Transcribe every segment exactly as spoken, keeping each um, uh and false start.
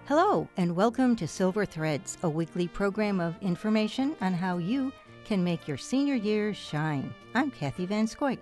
Hello, and welcome to Silver Threads, a weekly program of information on how you can make your senior years shine. I'm Kathy Van Scoik.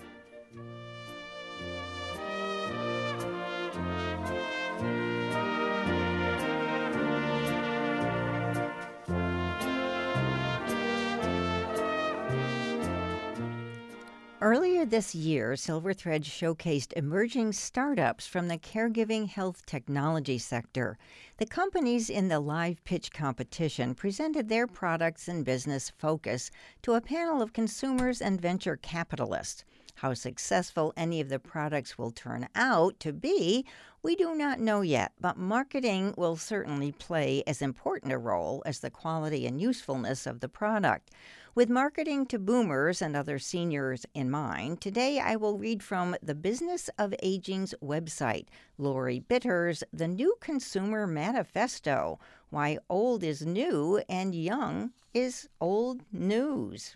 Earlier this year, Silver Threads showcased emerging startups from the caregiving health technology sector. The companies in the live pitch competition presented their products and business focus to a panel of consumers and venture capitalists. How successful any of the products will turn out to be, we do not know yet, but marketing will certainly play as important a role as the quality and usefulness of the product. With marketing to boomers and other seniors in mind, today I will read from the Business of Aging's website, Lori Bitter's The New Consumer Manifesto, Why Old is New and Young is Old News.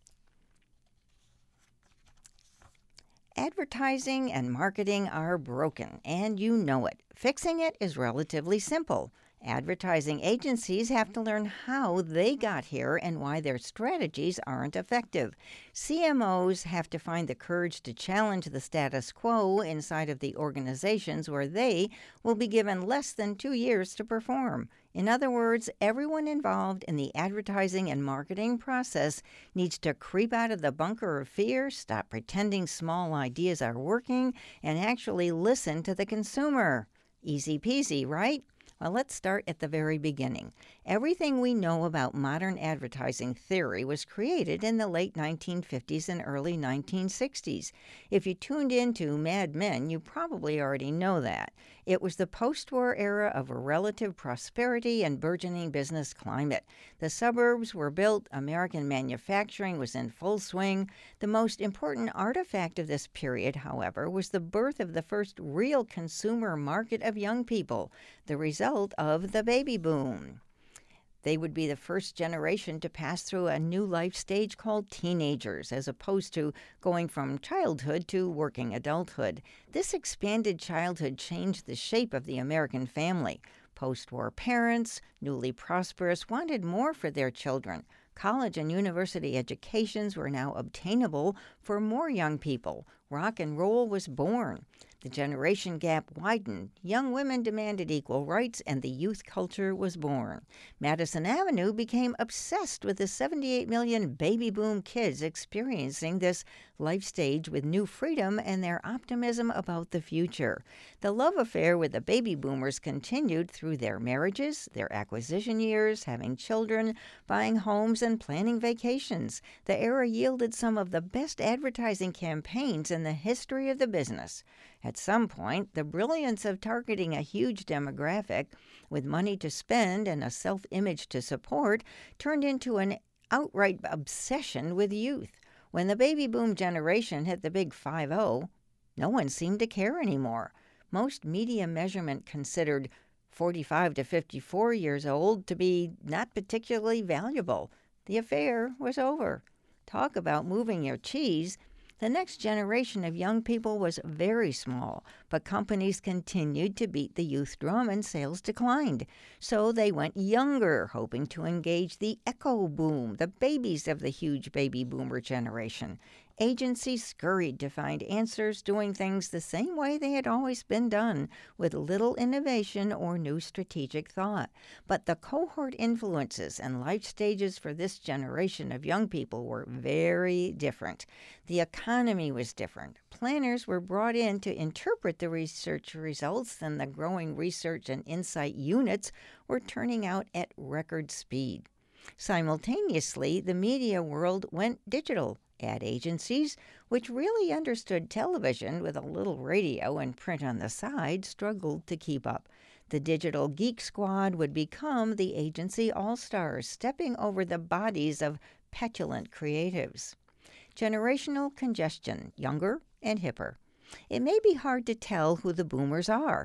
Advertising and marketing are broken, and you know it. Fixing it is relatively simple. Advertising agencies have to learn how they got here and why their strategies aren't effective. C M Os have to find the courage to challenge the status quo inside of the organizations where they will be given less than two years to perform. In other words, everyone involved in the advertising and marketing process needs to creep out of the bunker of fear, stop pretending small ideas are working, and actually listen to the consumer. Easy peasy, right? Well, let's start at the very beginning. Everything we know about modern advertising theory was created in the late nineteen fifties and early nineteen sixties. If you tuned into Mad Men, you probably already know that. It was the post-war era of a relative prosperity and burgeoning business climate. The suburbs were built, American manufacturing was in full swing. The most important artifact of this period, however, was the birth of the first real consumer market of young people, the result of the baby boom. They would be the first generation to pass through a new life stage called teenagers, as opposed to going from childhood to working adulthood. This expanded childhood changed the shape of the American family. Post-war parents, newly prosperous, wanted more for their children. College and university educations were now obtainable for more young people. Rock and roll was born. The generation gap widened. Young women demanded equal rights, and the youth culture was born. Madison Avenue became obsessed with the seventy-eight million baby boom kids experiencing this life stage with new freedom and their optimism about the future. The love affair with the baby boomers continued through their marriages, their acquisition years, having children, buying homes, and planning vacations. The era yielded some of the best advertising campaigns in the history of the business. At some point, the brilliance of targeting a huge demographic with money to spend and a self-image to support turned into an outright obsession with youth. When the baby boom generation hit the big five oh, no one seemed to care anymore. Most media measurement considered forty-five to fifty-four years old to be not particularly valuable. The affair was over. Talk about moving your cheese. The next generation of young people was very small, but companies continued to beat the youth drum and sales declined. So they went younger, hoping to engage the echo boom, the babies of the huge baby boomer generation. Agencies scurried to find answers, doing things the same way they had always been done, with little innovation or new strategic thought. But the cohort influences and life stages for this generation of young people were very different. The economy was different. Planners were brought in to interpret the research results, and the growing research and insight units were turning out at record speed. Simultaneously, the media world went digital. Ad agencies, which really understood television with a little radio and print on the side, struggled to keep up. The digital geek squad would become the agency all-stars, stepping over the bodies of petulant creatives. Generational congestion, younger and hipper. It may be hard to tell who the boomers are.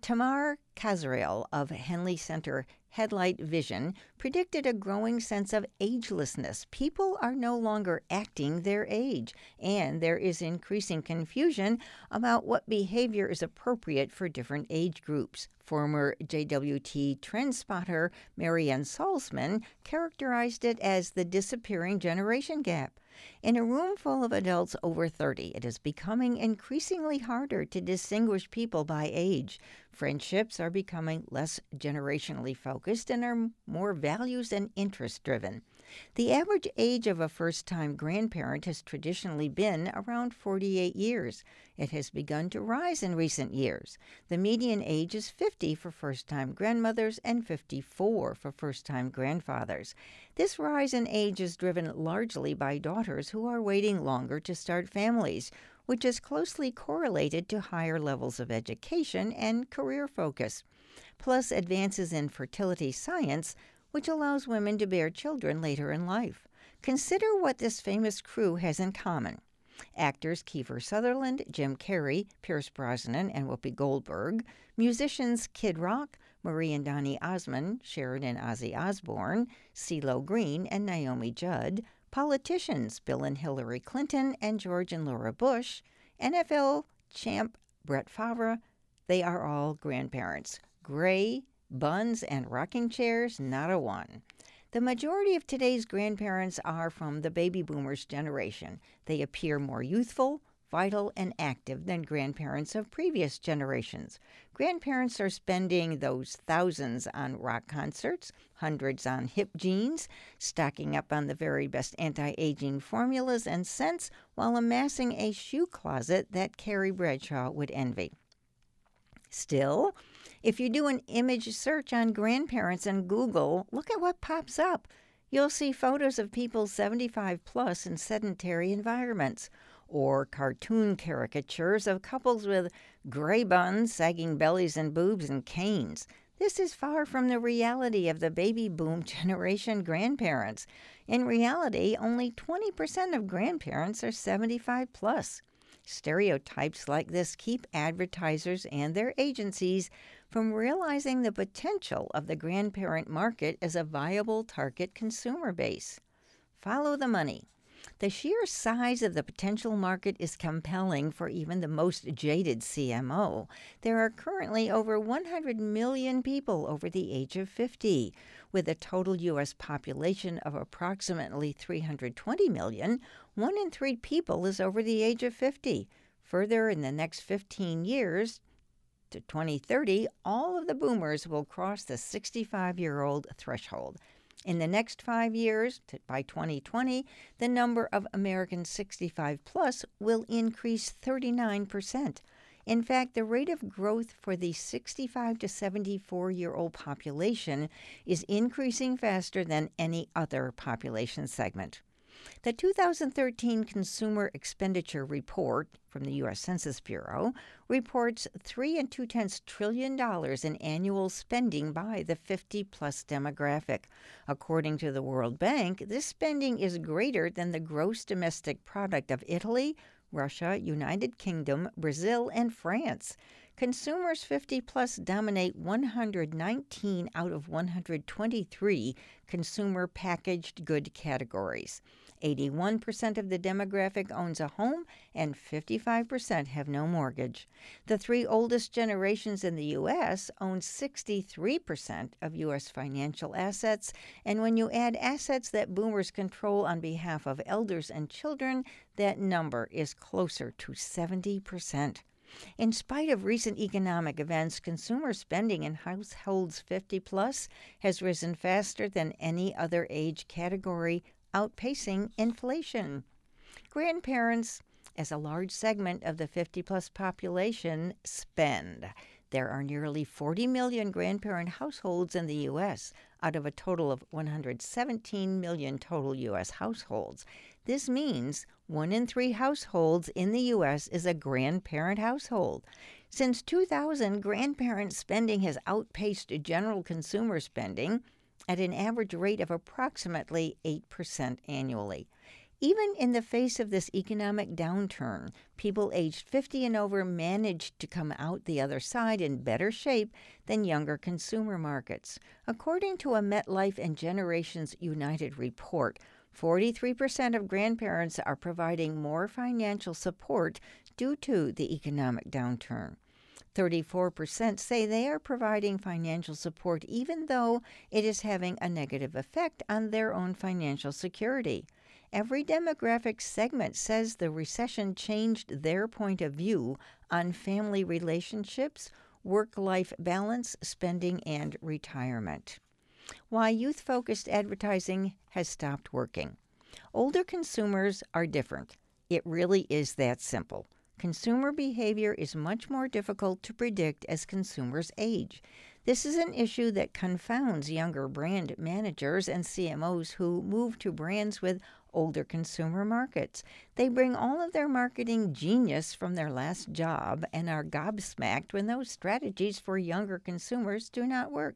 Tamar Kazrael of Henley Center Headlight Vision predicted a growing sense of agelessness. People are no longer acting their age, and there is increasing confusion about what behavior is appropriate for different age groups. Former J W T trend spotter Marianne Salzman characterized it as the disappearing generation gap. In a room full of adults over thirty, it is becoming increasingly harder to distinguish people by age. Friendships are becoming less generationally focused and are more values and interest driven. The average age of a first-time grandparent has traditionally been around forty-eight years. It has begun to rise in recent years. The median age is fifty for first-time grandmothers and fifty-four for first-time grandfathers. This rise in age is driven largely by daughters who are waiting longer to start families, which is closely correlated to higher levels of education and career focus, plus advances in fertility science, which allows women to bear children later in life. Consider what this famous crew has in common. Actors Kiefer Sutherland, Jim Carrey, Pierce Brosnan, and Whoopi Goldberg, musicians Kid Rock, Marie and Donny Osmond, Sharon and Ozzy Osbourne, CeeLo Green and Naomi Judd, politicians Bill and Hillary Clinton and George and Laura Bush, N F L champ Brett Favre. They are all grandparents. Gray, buns, and rocking chairs, not a one. The majority of today's grandparents are from the baby boomers generation. They appear more youthful, vital, and active than grandparents of previous generations. Grandparents are spending those thousands on rock concerts, hundreds on hip jeans, stocking up on the very best anti-aging formulas and scents, while amassing a shoe closet that Carrie Bradshaw would envy. Still, if you do an image search on grandparents in Google, look at what pops up. You'll see photos of people seventy-five plus in sedentary environments, or cartoon caricatures of couples with gray buns, sagging bellies and boobs, and canes. This is far from the reality of the baby boom generation grandparents. In reality, only twenty percent of grandparents are seventy-five plus. Stereotypes like this keep advertisers and their agencies from realizing the potential of the grandparent market as a viable target consumer base. Follow the money. The sheer size of the potential market is compelling for even the most jaded C M O. There are currently over one hundred million people over the age of fifty. With a total U S population of approximately three hundred twenty million, one in three people is over the age of fifty. Further, in the next fifteen years, to twenty thirty, all of the boomers will cross the sixty-five-year-old threshold. In the next five years, to, by twenty twenty, the number of Americans sixty-five plus will increase thirty-nine percent. In fact, the rate of growth for the sixty-five to seventy-four-year-old population is increasing faster than any other population segment. The two thousand thirteen Consumer Expenditure Report from the U S Census Bureau reports three and two-tenths trillion dollars in annual spending by the fifty plus demographic. According to the World Bank, this spending is greater than the gross domestic product of Italy, Russia, United Kingdom, Brazil, and France. Consumers fifty plus dominate one hundred nineteen out of one hundred twenty-three consumer packaged good categories. eighty-one percent of the demographic owns a home and fifty-five percent have no mortgage. The three oldest generations in the U S own sixty-three percent of U S financial assets, and when you add assets that boomers control on behalf of elders and children, that number is closer to seventy percent. In spite of recent economic events, consumer spending in households fifty plus has risen faster than any other age category, outpacing inflation. Grandparents, as a large segment of the fifty plus population, spend. There are nearly forty million grandparent households in the U S out of a total of one hundred seventeen million total U S households. This means one in three households in the U S is a grandparent household. Since two thousand, grandparent spending has outpaced general consumer spending at an average rate of approximately eight percent annually. Even in the face of this economic downturn, people aged fifty and over managed to come out the other side in better shape than younger consumer markets. According to a MetLife and Generations United report, forty-three percent of grandparents are providing more financial support due to the economic downturn. thirty-four percent say they are providing financial support even though it is having a negative effect on their own financial security. Every demographic segment says the recession changed their point of view on family relationships, work-life balance, spending, and retirement. Why youth-focused advertising has stopped working. Older consumers are different. It really is that simple. Consumer behavior is much more difficult to predict as consumers age. This is an issue that confounds younger brand managers and C M Os who move to brands with older consumer markets. They bring all of their marketing genius from their last job and are gobsmacked when those strategies for younger consumers do not work.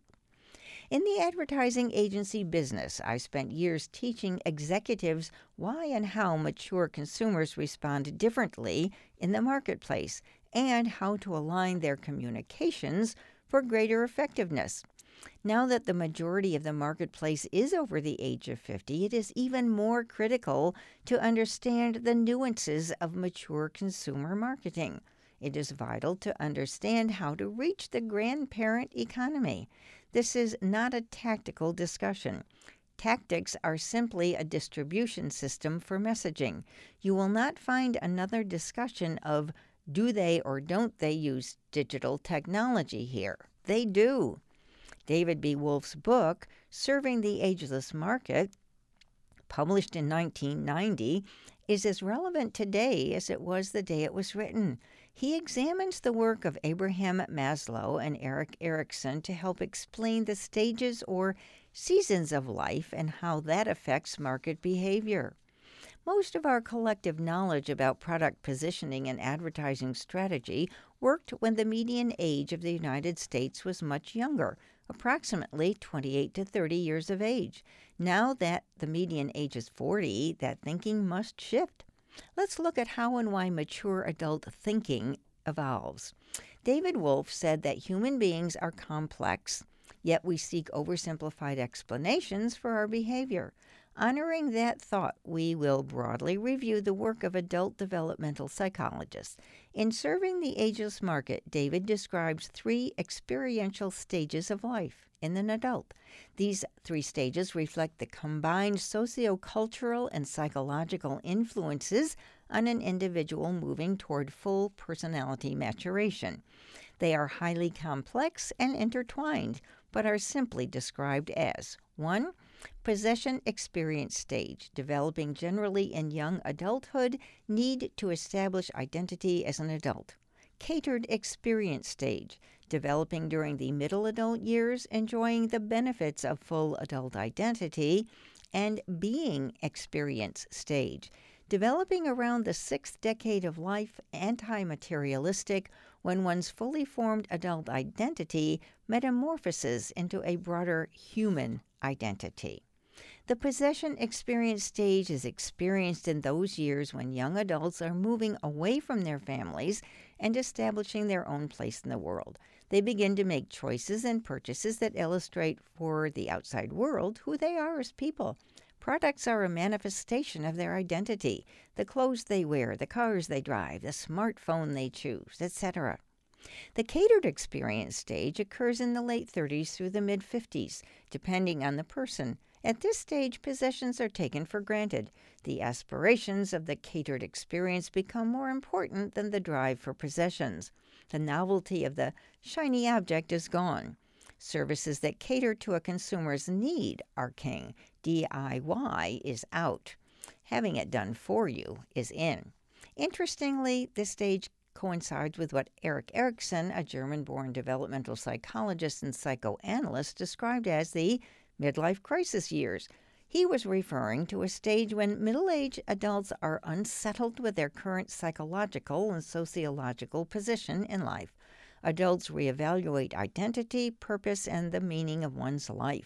In the advertising agency business, I spent years teaching executives why and how mature consumers respond differently in the marketplace and how to align their communications for greater effectiveness. Now that the majority of the marketplace is over the age of fifty, it is even more critical to understand the nuances of mature consumer marketing. It is vital to understand how to reach the grandparent economy. This is not a tactical discussion. Tactics are simply a distribution system for messaging. You will not find another discussion of do they or don't they use digital technology here. They do. David B. Wolf's book, Serving the Ageless Market, published in nineteen ninety, is as relevant today as it was the day it was written. He examines the work of Abraham Maslow and Erik Erikson to help explain the stages or seasons of life and how that affects market behavior. Most of our collective knowledge about product positioning and advertising strategy worked when the median age of the United States was much younger, approximately twenty-eight to thirty years of age. Now that the median age is forty, that thinking must shift. Let's look at how and why mature adult thinking evolves. David Wolf said that human beings are complex, yet we seek oversimplified explanations for our behavior. Honoring that thought, we will broadly review the work of adult developmental psychologists. In Serving the Ageless Market, David describes three experiential stages of life in an adult. These three stages reflect the combined sociocultural and psychological influences on an individual moving toward full personality maturation. They are highly complex and intertwined, but are simply described as one. Possession experience stage, developing generally in young adulthood, need to establish identity as an adult. Catered experience stage, developing during the middle adult years, enjoying the benefits of full adult identity. And being experience stage, developing around the sixth decade of life, anti-materialistic, when one's fully formed adult identity metamorphoses into a broader human identity. The possession experience stage is experienced in those years when young adults are moving away from their families and establishing their own place in the world. They begin to make choices and purchases that illustrate for the outside world who they are as people. Products are a manifestation of their identity, the clothes they wear, the cars they drive, the smartphone they choose, et cetera. The catered experience stage occurs in the late thirties through the mid-fifties, depending on the person. At this stage, possessions are taken for granted. The aspirations of the catered experience become more important than the drive for possessions. The novelty of the shiny object is gone. Services that cater to a consumer's need are king. D I Y is out. Having it done for you is in. Interestingly, this stage coincides with what Erik Erikson, a German-born developmental psychologist and psychoanalyst, described as the midlife crisis years. He was referring to a stage when middle-aged adults are unsettled with their current psychological and sociological position in life. Adults reevaluate identity, purpose, and the meaning of one's life.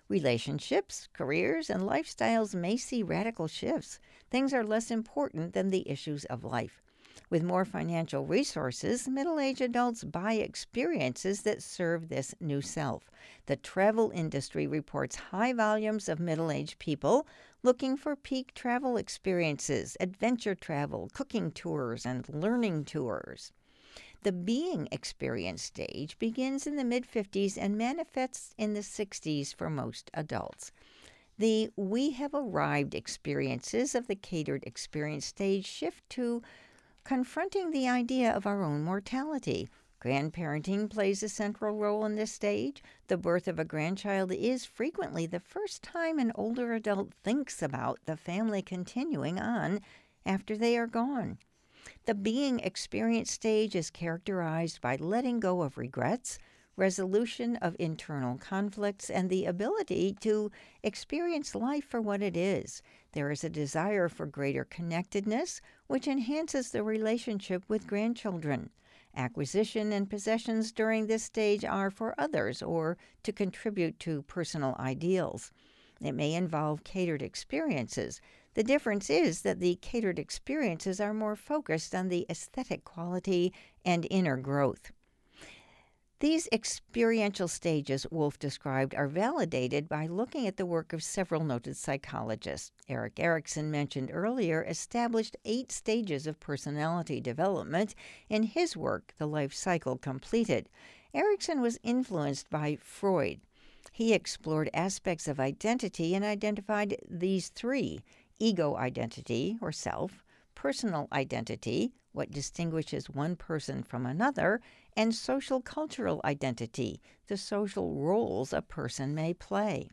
Relationships, careers, and lifestyles may see radical shifts. Things are less important than the issues of life. With more financial resources, middle-aged adults buy experiences that serve this new self. The travel industry reports high volumes of middle-aged people looking for peak travel experiences, adventure travel, cooking tours, and learning tours. The being experience stage begins in the mid-fifties and manifests in the sixties for most adults. The we have arrived experiences of the catered experience stage shift to confronting the idea of our own mortality. Grandparenting plays a central role in this stage. The birth of a grandchild is frequently the first time an older adult thinks about the family continuing on after they are gone. The being experience stage is characterized by letting go of regrets, resolution of internal conflicts, and the ability to experience life for what it is. There is a desire for greater connectedness, which enhances the relationship with grandchildren. Acquisition and possessions during this stage are for others or to contribute to personal ideals. It may involve catered experiences. The difference is that the catered experiences are more focused on the aesthetic quality and inner growth. These experiential stages Wolfe described are validated by looking at the work of several noted psychologists. Erik Erikson, mentioned earlier, established eight stages of personality development in his work, The Life Cycle Completed. Erikson was influenced by Freud. He explored aspects of identity and identified these three: ego identity, or self, personal identity, what distinguishes one person from another, and social cultural identity, the social roles a person may play.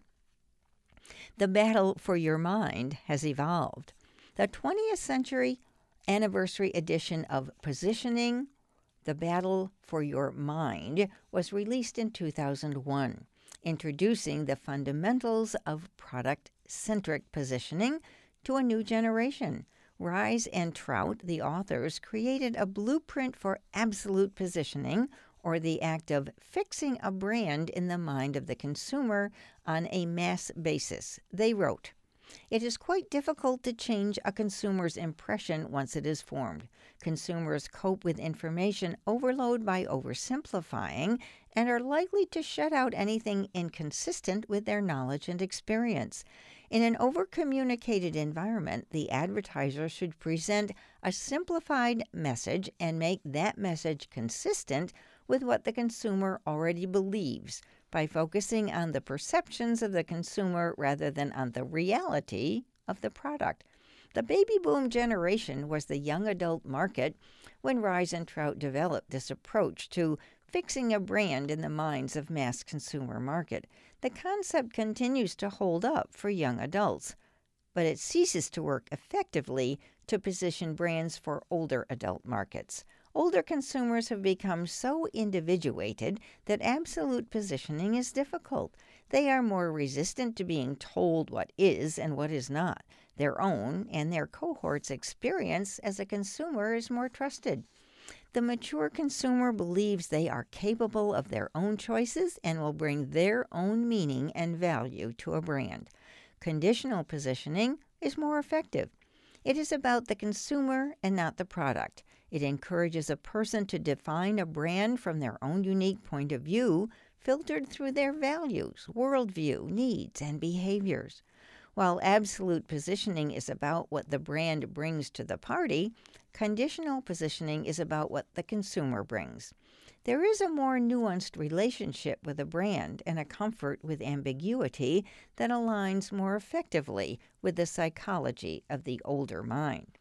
The battle for your mind has evolved. The twentieth century anniversary edition of Positioning, The Battle for Your Mind, was released in two thousand one, introducing the fundamentals of product-centric positioning to a new generation. Rise and Trout, the authors, created a blueprint for absolute positioning, or the act of fixing a brand in the mind of the consumer on a mass basis. They wrote, "It is quite difficult to change a consumer's impression once it is formed. Consumers cope with information overload by oversimplifying and are likely to shut out anything inconsistent with their knowledge and experience. In an over-communicated environment, the advertiser should present a simplified message and make that message consistent with what the consumer already believes by focusing on the perceptions of the consumer rather than on the reality of the product." The baby boom generation was the young adult market when Rise and Trout developed this approach to fixing a brand in the minds of mass consumer market. The concept continues to hold up for young adults, but it ceases to work effectively to position brands for older adult markets. Older consumers have become so individuated that absolute positioning is difficult. They are more resistant to being told what is and what is not. Their own and their cohort's experience as a consumer is more trusted. The mature consumer believes they are capable of their own choices and will bring their own meaning and value to a brand. Conditional positioning is more effective. It is about the consumer and not the product. It encourages a person to define a brand from their own unique point of view, filtered through their values, worldview, needs, and behaviors. While absolute positioning is about what the brand brings to the party, conditional positioning is about what the consumer brings. There is a more nuanced relationship with a brand and a comfort with ambiguity that aligns more effectively with the psychology of the older mind.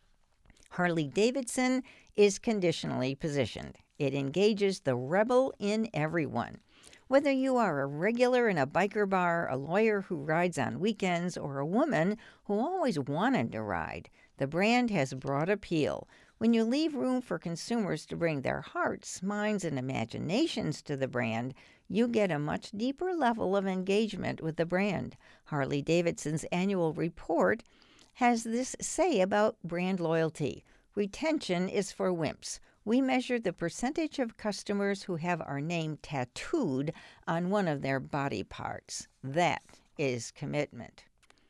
Harley-Davidson is conditionally positioned. It engages the rebel in everyone. Whether you are a regular in a biker bar, a lawyer who rides on weekends, or a woman who always wanted to ride, the brand has broad appeal. When you leave room for consumers to bring their hearts, minds, and imaginations to the brand, you get a much deeper level of engagement with the brand. Harley-Davidson's annual report has this say about brand loyalty: "Retention is for wimps. We measure the percentage of customers who have our name tattooed on one of their body parts. That is commitment.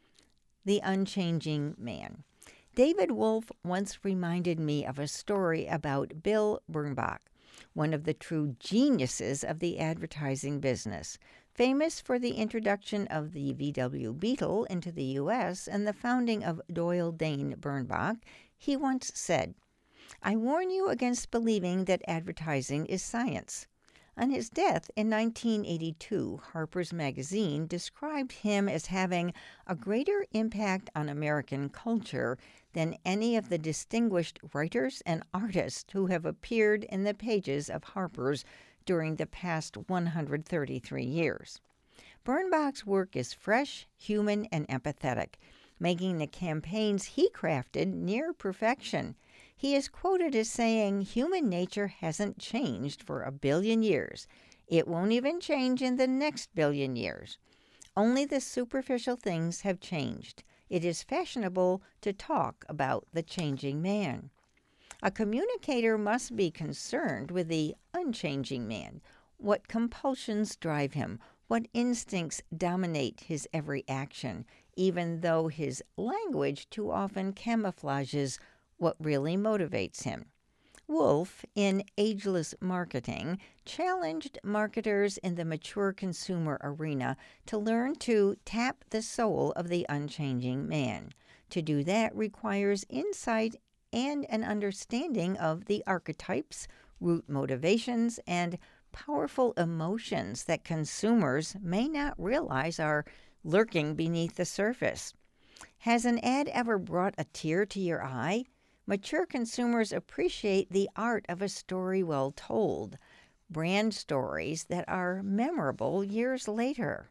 The Unchanging Man. David Wolfe once reminded me of a story about Bill Bernbach, one of the true geniuses of the advertising business, famous for the introduction of the V W Beetle into the U S and the founding of Doyle Dane Bernbach. He once said, "I warn you against believing that advertising is science." On his death in nineteen eighty-two, Harper's Magazine described him as having a greater impact on American culture than any of the distinguished writers and artists who have appeared in the pages of Harper's during the past one hundred thirty-three years. Bernbach's work is fresh, human, and empathetic, making the campaigns he crafted near perfection. He is quoted as saying, "Human nature hasn't changed for a billion years. It won't even change in the next billion years. Only the superficial things have changed. It is fashionable to talk about the changing man." A communicator must be concerned with the unchanging man. What compulsions drive him? What instincts dominate his every action, even though his language too often camouflages what really motivates him? Wolfe, in Ageless Marketing, challenged marketers in the mature consumer arena to learn to tap the soul of the unchanging man. To do that requires insight and an understanding of the archetypes, root motivations, and powerful emotions that consumers may not realize are lurking beneath the surface. Has an ad ever brought a tear to your eye? Mature consumers appreciate the art of a story well told, brand stories that are memorable years later.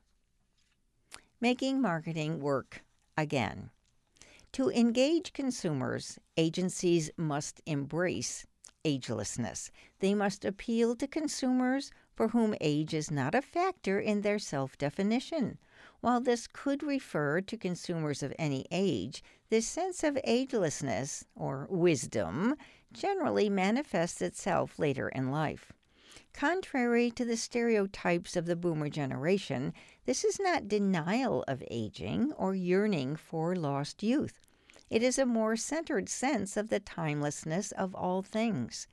Making marketing work again. To engage consumers, agencies must embrace agelessness. They must appeal to consumers for whom age is not a factor in their self-definition. While this could refer to consumers of any age, this sense of agelessness, or wisdom, generally manifests itself later in life. Contrary to the stereotypes of the boomer generation, this is not denial of aging or yearning for lost youth. It is a more centered sense of the timelessness of all things.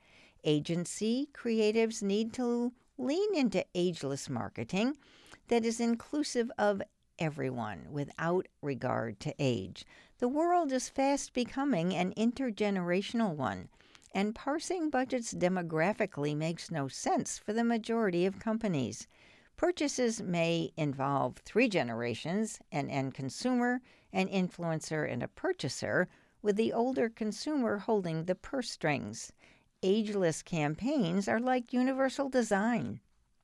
Agency creatives need to lean into ageless marketing that is inclusive of everyone without regard to age. The world is fast becoming an intergenerational one, and parsing budgets demographically makes no sense for the majority of companies. Purchases may involve three generations, an end consumer, an influencer, and a purchaser, with the older consumer holding the purse strings. Ageless campaigns are like universal design.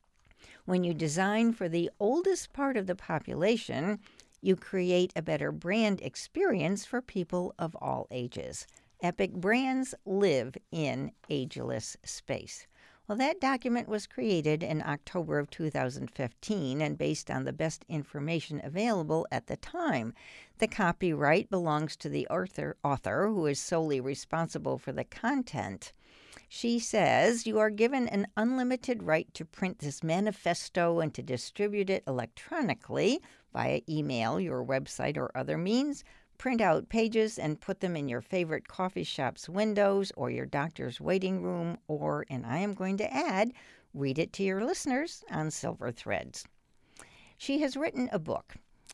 When you design for the oldest part of the population, you create a better brand experience for people of all ages. Epic brands live in ageless space. Well, that document was created in October of two thousand fifteen and based on the best information available at the time. The copyright belongs to the author, author who is solely responsible for the content. She says, "You are given an unlimited right to print this manifesto and to distribute it electronically via email, your website, or other means. Print out pages and put them in your favorite coffee shop's windows or your doctor's waiting room, or, and I am going to add, read it to your listeners on silver threads." She has written a book,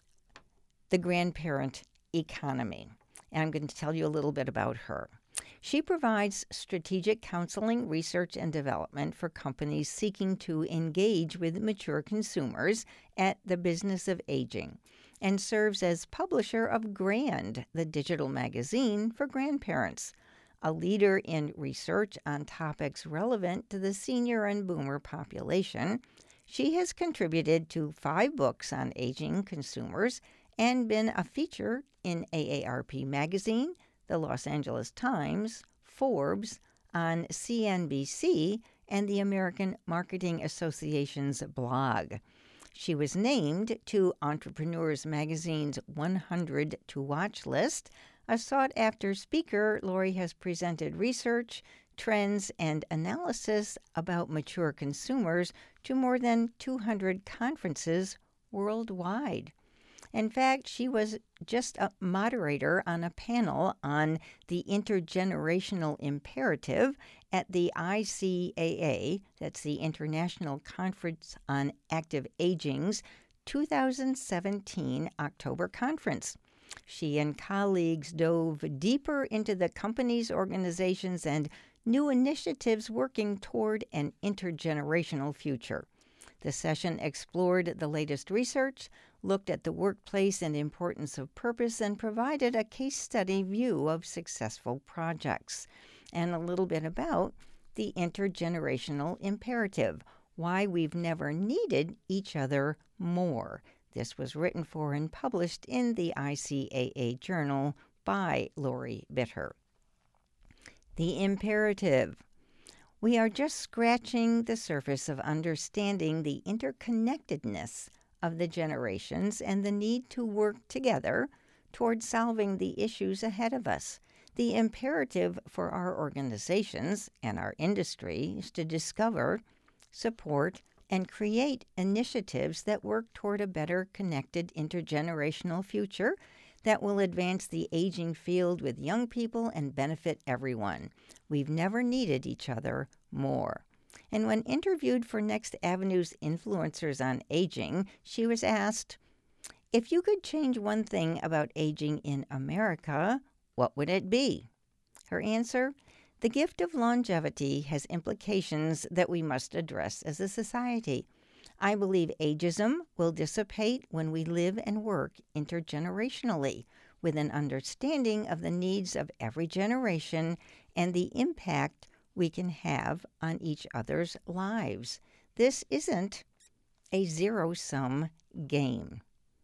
The Grandparent Economy, and I'm going to tell you a little bit about her. She provides strategic counseling, research, and development for companies seeking to engage with mature consumers at the business of aging, and serves as publisher of Grand, the digital magazine for grandparents, a leader in research on topics relevant to the senior and boomer population. She has contributed to five books on aging consumers and been a feature in A A R P Magazine, the Los Angeles Times, Forbes, on C N B C, and the American Marketing Association's blog. She was named to Entrepreneurs Magazine's one hundred to Watch list, A sought-after speaker, Lori has presented research, trends, and analysis about mature consumers to more than two hundred conferences worldwide. In fact, she was just a moderator on a panel on the intergenerational imperative at the I C A A, that's the International Conference on Active Aging's two thousand seventeen October conference. She and colleagues dove deeper into the company's organizations and new initiatives working toward an intergenerational future. The session explored the latest research, looked at the workplace and importance of purpose, and provided a case study view of successful projects. And a little bit about the intergenerational imperative, why we've never needed each other more. This was written for and published in the I C A A Journal by Lori Bitter. The imperative. We are just scratching the surface of understanding the interconnectedness of the generations and the need to work together toward solving the issues ahead of us. The imperative for our organizations and our industry is to discover, support, and create initiatives that work toward a better connected intergenerational future that will advance the aging field with young people and benefit everyone. We've never needed each other more. And when interviewed for Next Avenue's Influencers on Aging, she was asked, if you could change one thing about aging in America, what would it be? Her answer, the gift of longevity has implications that we must address as a society. I believe ageism will dissipate when we live and work intergenerationally with an understanding of the needs of every generation and the impact we can have on each other's lives. This isn't a zero-sum game.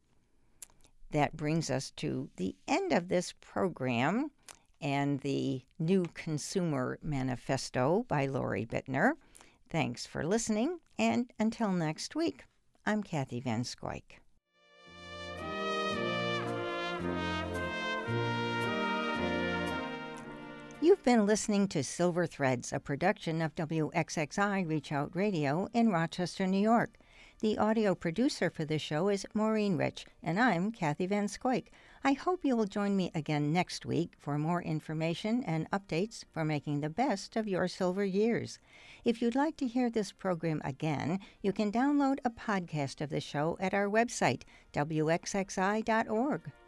That brings us to the end of this program and the New Consumer Manifesto by Lori Bittner. Thanks for listening, and until next week, I'm Kathy Van Scoik. You've been listening to Silver Threads, a production of W X X I Reach Out Radio in Rochester, New York. The audio producer for the show is Maureen Rich, and I'm Kathy Van Scoik. I hope you will join me again next week for more information and updates for making the best of your silver years. If you'd like to hear this program again, you can download a podcast of the show at our website, W X X I dot org.